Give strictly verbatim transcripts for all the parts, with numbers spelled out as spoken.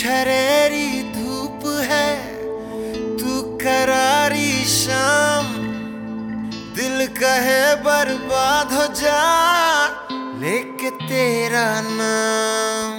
छरेरी धूप है, तू करारी शाम, दिल कहे बर्बाद हो जा लेके तेरा नाम।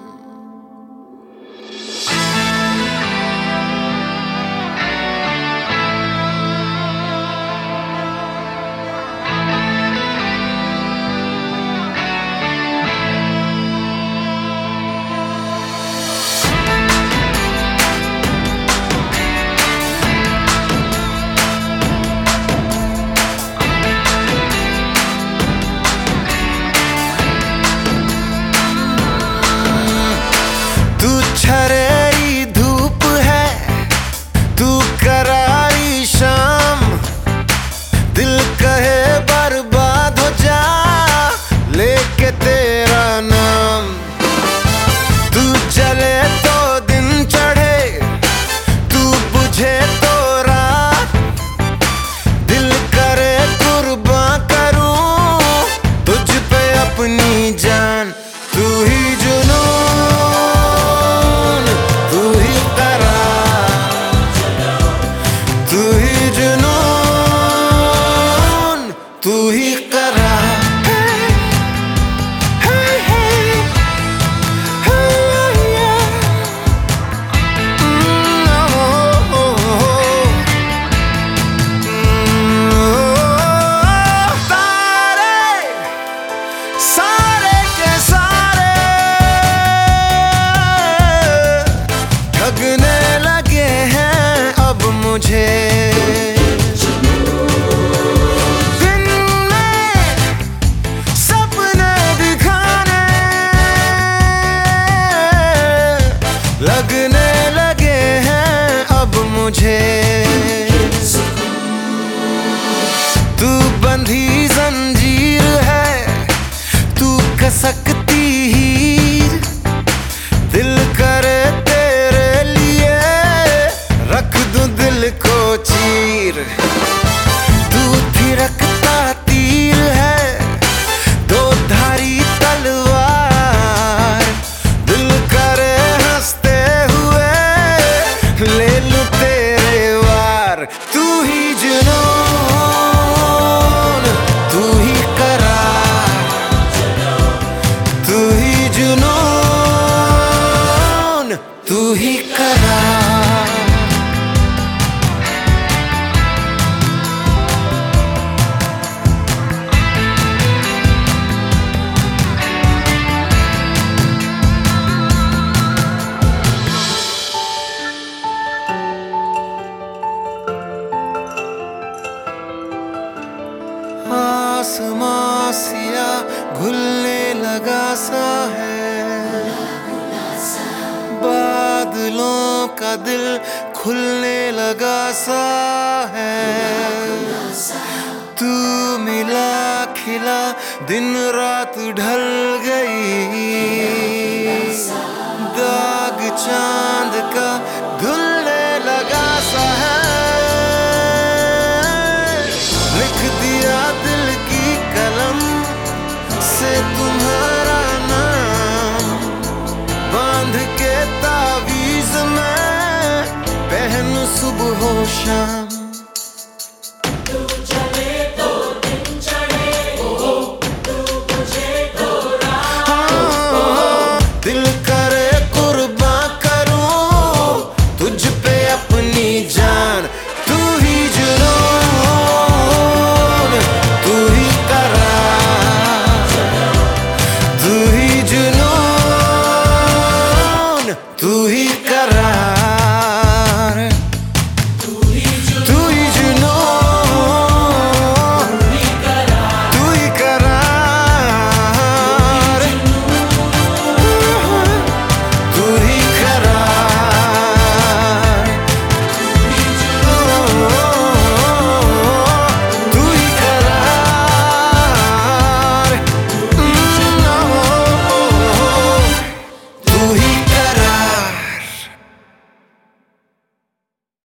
छरेरी धूप है, तू करारी शाम, दिल कहे बर्बाद हो जा लेके तेरा नाम। तू चले तो दिन चढ़े, तू बुझे तो रात, दिल करे कुर्बान करूं तुझ पे अपनी जान। तू ही जुनून, तू ही जुनून, तू ही करार। सारे के सारे ठगने लगे हैं अब मुझे, दिन में सपने दिखाने लगने लगे हैं अब मुझे। तू बंधी जंजीर है, तू कसकती हीर, दिल करे तेरे लिए रख दूं दिल को चीर। तू थिरकता तीर है, दो धारी तलवार, दिल करे हंसते हुए ले लूं तेरे वार। तू ही जुनून, तू ही करार, तू ही जुनून, तू ही करार। आसमां सिया घुलने लगा सा है, बादलों का दिल खुलने लगा सा है। तू मिला खिला दिन रात ढल गई, दाग चांद का धुलने लगा सा है। लिख दिया दिल की कलम से तुम्हारा नाम, बांध के तावीज में पहनूं सुबह हो शाम। तू चले तो दिन चढ़े, तू बुझे तो रात, दिल करे कुर्बान करूं तुझ पे अपनी जान। तू ही जुनून, तू ही करार, तू ही जुनून, तू ही